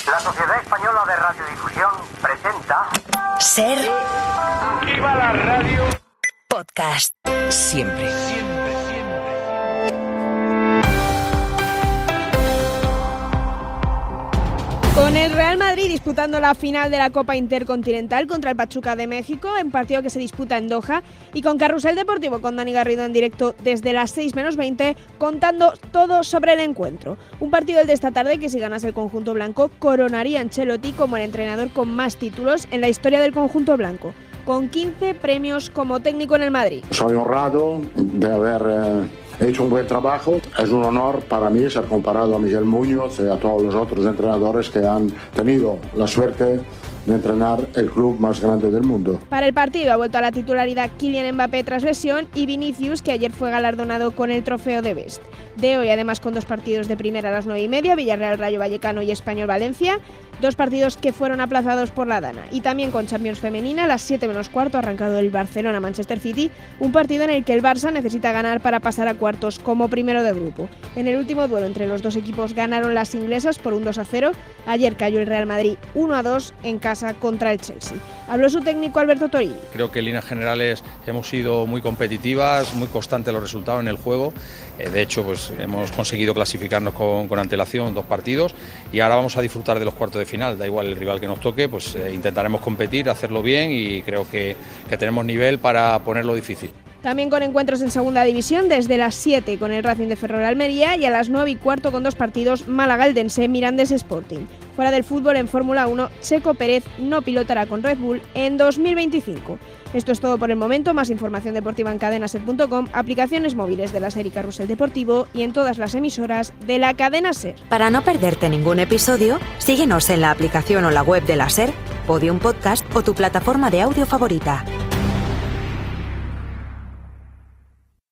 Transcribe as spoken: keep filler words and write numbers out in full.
La Sociedad Española de Radiodifusión presenta... Ser... ¡Viva la radio! Podcast. Siempre. Siempre, siempre. Con el Real Madrid disputando la final de la Copa Intercontinental contra el Pachuca de México, en partido que se disputa en Doha, y con Carrusel Deportivo con Dani Garrido en directo desde las seis menos veinte, contando todo sobre el encuentro. Un partido el de esta tarde que, si ganase el conjunto blanco, coronaría a Ancelotti como el entrenador con más títulos en la historia del conjunto blanco, con quince premios como técnico en el Madrid. Soy honrado de haber eh, hecho un buen trabajo. Es un honor para mí ser comparado a Miguel Muñoz y a todos los otros entrenadores que han tenido la suerte de entrenar el club más grande del mundo. Para el partido ha vuelto a la titularidad Kylian Mbappé tras lesión y Vinicius, que ayer fue galardonado con el trofeo de Best. De hoy, además, con dos partidos de primera a las nueve y media, Villarreal Rayo Vallecano y Español Valencia, dos partidos que fueron aplazados por la Dana. Y también con Champions Femenina, a las siete menos cuarto, arrancado el Barcelona-Manchester City, un partido en el que el Barça necesita ganar para pasar a cuartos como primero de grupo. En el último duelo entre los dos equipos ganaron las inglesas por un dos a cero, ayer cayó el Real Madrid uno a dos en casa contra el Chelsea. Habló su técnico Alberto Toril. Creo que en líneas generales hemos sido muy competitivas, muy constantes los resultados en el juego. Eh, de hecho, pues hemos conseguido clasificarnos con, con antelación dos partidos y ahora vamos a disfrutar de los cuartos de final. Da igual el rival que nos toque, pues eh, intentaremos competir, hacerlo bien y creo que, que tenemos nivel para ponerlo difícil. También con encuentros en segunda división desde las siete con el Racing de Ferrol Almería y a las nueve y cuarto con dos partidos Málaga-Eldense, Mirandés Sporting. Fuera del fútbol, en Fórmula uno, Checo Pérez no pilotará con Red Bull en dos mil veinticinco. Esto es todo por el momento. Más información deportiva en cadena ser punto com, aplicaciones móviles de la SER y Carrusel Deportivo y en todas las emisoras de la cadena SER. Para no perderte ningún episodio, síguenos en la aplicación o la web de la SER, Podium Podcast o tu plataforma de audio favorita.